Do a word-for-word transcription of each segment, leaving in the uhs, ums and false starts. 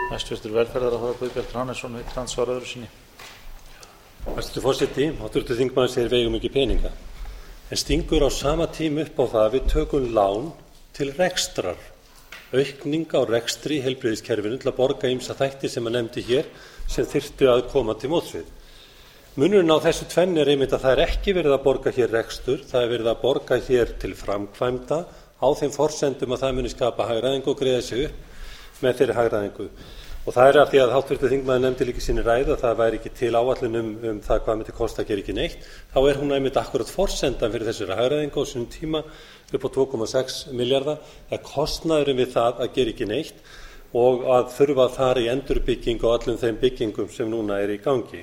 Hæstvirtur velferðarráðherra Guðbjartur Hannesson vill andsvara öðru sinni. Hæstvirtur forseti, háttvirtur þingmaður segir við eigum ekki peninga, en stingur á sama tíma upp á það að við tökum lán til rekstrar, aukning á rekstri í heilbrigðiskerfinu til að borga ýmsa þætti sem að nefndi hér sem þyrftu að koma til móts við. Munurinn á þessu tvennu er einmitt að það er ekki verið að borga hér rekstur, það er verið að borga hér til framkvæmda á þeim forsendum að það muni skapa hagræðingu og greiða sig upp með þeirri hagræðingu. Og það er af því að háttvirtur þingmaður nefndi líka í sinni ræðu að það væri ekki til áætlun um, um það hvað myndi kosta að gera ekki neitt, þá er hún einmitt akkurat forsendan fyrir þessari hagræðingu á sínum tíma upp á tvö komma sex milljarða. Það er kostnaðurinn við það að gera ekki neitt og að þurfa að fara í endurbygging á öllum þeim byggingum sem núna er í gangi.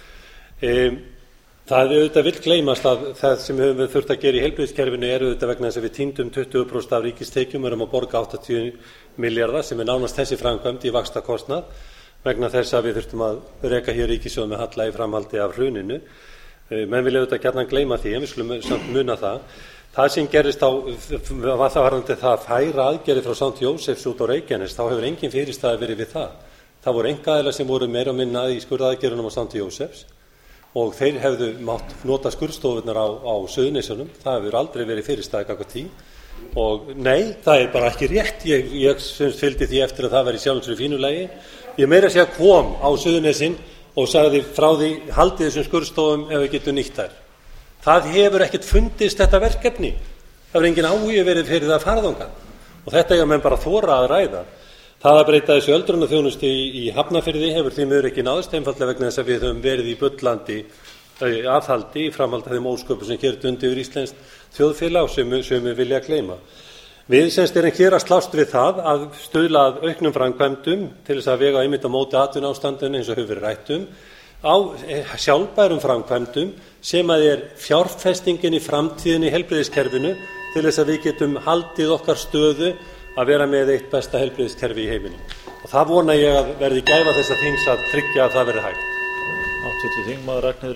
Um, það er auðvitað vill gleymast að það sem við höfum þurft að gera í heilbrigðiskerfinu er auðvitað vegna þess að við týndum tuttugu prósent af ríkistekjum og erum að borga áttatíu milljarða sem er nánast þessi framkvæmd í vaxtakostnað vegna þess að við þurftum að reka hér ríkissjóð með halla í framhaldi af hruninu. Menn vilja auðvitað gjarnan gleyma því, en við skulum samt muna það. Það sem gerist á, var það varðandi það að færa aðgerðir frá Sankti Jósefs út á Reykjanes, þá hefur engin fyrirstaða verið við það. Það voru einkaaðilar sem voru meira og minna í skurðaðgerðunum á Sankti Jósefs og þeir hefðu mátt nota skurðstofurnar á, á Suðurnesjunum. Það hefur aldrei verið fyrirstaða gagnvart því. Og nei, það er bara ekki rétt. Ég, ég fylgdi því eftir að það væri sjálfsögðu í fínu lagi. Ég meira að segja kom á Suðurnesin og sagði frá því haldið þessum skurðstofum ef við getum nýtt þær. Það hefur ekkert fundist þetta verkefni. Það hefur engin áhugi verið fyrir það að fara þangað. Og þetta eiga menn bara þora að ræða. Það að breyta þessu öldrunarþjónustu í, í Hafnarfirði hefur því miður ekki náðst, einfaldlega vegna þess að við höfum verið í bullandi aðhaldi í framhaldi af þeim ósköpum sem hér dundi yfir íslenskt þjóðfélag sem, sem við vilja gleyma. Við semst erum hér að slást við það að stuðla að auknum framkvæmdum til þess að vega einmitt á móti atvinnuástandinu eins og hefur verið rætt um, á sjálfbærum framkvæmdum sem að er fjárfestingin í framtíðinni í heilbrigðiskerfinu til þess að við getum haldið okkar stöðu að vera með eitt besta heilbrigðiskerfi í heiminum. Og það vona ég að verði gæfa þessa þings að tryggja að það verði hægt. Háttvirtur þingmaður Ragnheiður